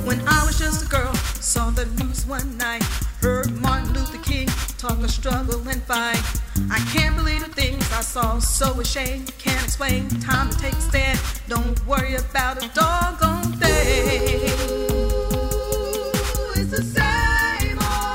When I was just a girl, saw the news one night, heard Martin Luther King talk of struggle and fight. I can't believe the things I saw, so ashamed, can't explain. Time to take a stand, don't worry about a doggone thing. It's the same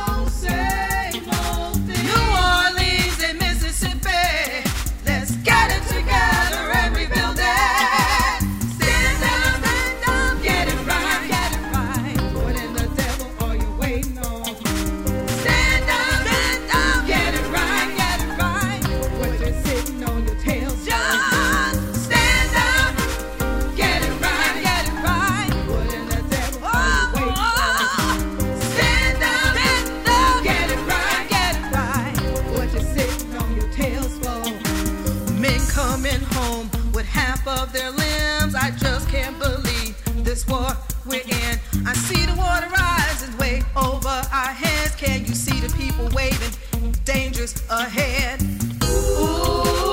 old thing. New Orleans and Mississippi, let's get it together and rebuild it. Stand up, get it right, get it right. What in the devil are you waiting on? Stand up, get it right, get it right. What you sitting on your tails? Just stand up, get it right, get it right. What in the devil are you waiting on? Stand up, get it right, get it right. What you sitting on your tails for? Men coming home with half of their limbs. I just can't believe this war we're in. I see the water rising way over our heads. Can you see the people waving? Dangerous ahead. Ooh.